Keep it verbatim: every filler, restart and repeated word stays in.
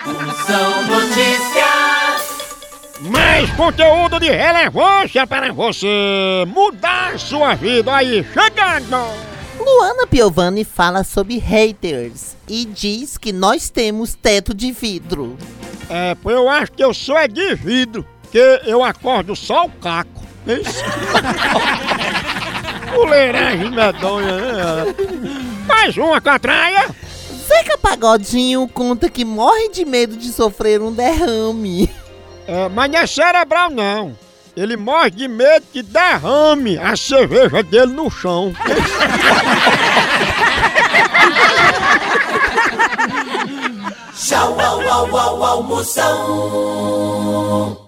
Moção Notícias. Mais conteúdo de relevância para você mudar sua vida aí, chegando! Luana Piovani fala sobre haters e diz que nós temos teto de vidro. É, pô, eu acho que eu sou é de vidro, que eu acordo só o caco. Isso. Fuleiragem medonha, né? Mais uma catraia. Zeca Pagodinho conta que morre de medo de sofrer um derrame. É, mas não é cerebral não. Ele morre de medo que derrame a cerveja dele no chão. Tchau, au, au, au, au, Moção.